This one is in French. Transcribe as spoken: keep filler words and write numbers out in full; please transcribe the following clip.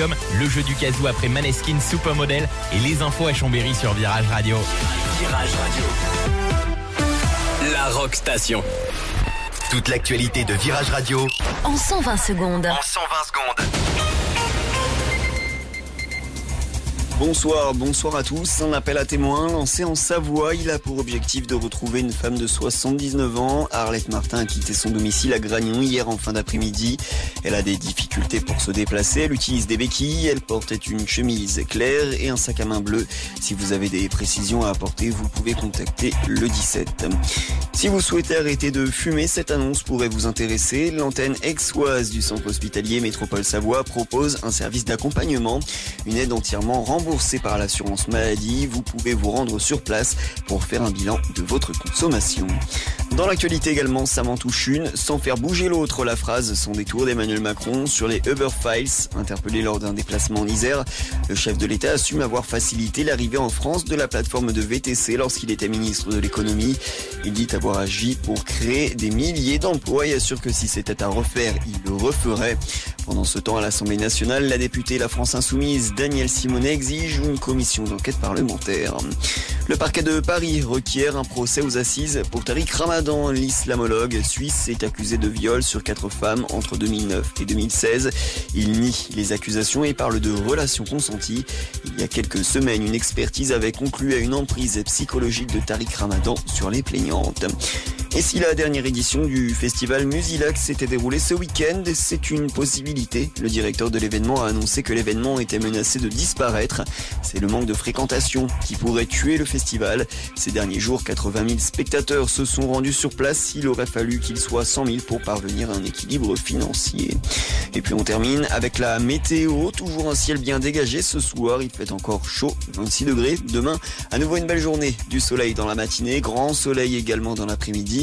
Le jeu du casou après Maneskin, Supermodel et les infos à Chambéry sur Virage Radio. Virage Radio. La Rock Station. Toute l'actualité de Virage Radio en cent vingt secondes. En cent vingt secondes. Bonsoir, bonsoir à tous. Un appel à témoins lancé en Savoie. Il a pour objectif de retrouver une femme de soixante-dix-neuf ans. Arlette Martin a quitté son domicile à Gragnon hier en fin d'après-midi. Elle a des difficultés pour se déplacer. Elle utilise des béquilles. Elle portait une chemise claire et un sac à main bleu. Si vous avez des précisions à apporter, vous pouvez contacter le dix-sept. Si vous souhaitez arrêter de fumer, cette annonce pourrait vous intéresser. L'antenne aixoise du centre hospitalier Métropole Savoie propose un service d'accompagnement, une aide entièrement remboursée par l'assurance maladie. Vous pouvez vous rendre sur place pour faire un bilan de votre consommation. Dans l'actualité également, ça m'en touche une. Sans faire bouger l'autre, la phrase sans détour d'Emmanuel Macron sur les Uber Files. Interpellé lors d'un déplacement en Isère, le chef de l'État assume avoir facilité l'arrivée en France de la plateforme de V T C lorsqu'il était ministre de l'économie. Il dit avoir agi pour créer des milliers d'emplois et assure que si c'était à refaire, il le referait. Pendant ce temps, à l'Assemblée nationale, la députée La France Insoumise, Danielle Simonet, exige une commission d'enquête parlementaire. Le parquet de Paris requiert un procès aux assises pour Tariq Ramadan. L'islamologue suisse est accusé de viol sur quatre femmes entre deux mille neuf et deux mille seize. Il nie les accusations et parle de relations consenties. Il y a quelques semaines, une expertise avait conclu à une emprise psychologique de Tariq Ramadan sur les plaignantes. Et si la dernière édition du festival Musilac s'était déroulée ce week-end, c'est une possibilité. Le directeur de l'événement a annoncé que l'événement était menacé de disparaître. C'est le manque de fréquentation qui pourrait tuer le festival. Ces derniers jours, quatre-vingt mille spectateurs se sont rendus sur place. Il aurait fallu qu'ils soient cent mille pour parvenir à un équilibre financier. Et puis on termine avec la météo. Toujours un ciel bien dégagé ce soir. Il fait encore chaud, vingt-six degrés. Demain, à nouveau une belle journée. Du soleil dans la matinée, grand soleil également dans l'après-midi.